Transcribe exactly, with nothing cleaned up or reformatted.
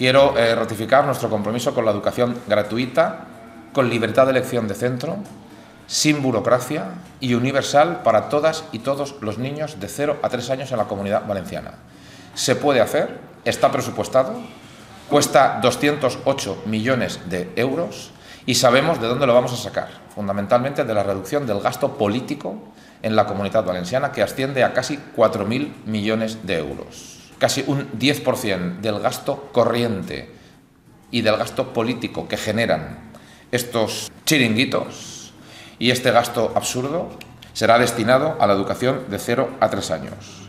Quiero eh, ratificar nuestro compromiso con la educación gratuita, con libertad de elección de centro, sin burocracia y universal para todas y todos los niños de cero a tres años en la Comunidad Valenciana. Se puede hacer, está presupuestado, cuesta doscientos ocho millones de euros y sabemos de dónde lo vamos a sacar, fundamentalmente de la reducción del gasto político en la Comunidad Valenciana, que asciende a casi cuatro mil millones de euros. Casi un diez por cien del gasto corriente y del gasto político que generan estos chiringuitos y este gasto absurdo será destinado a la educación de cero a tres años.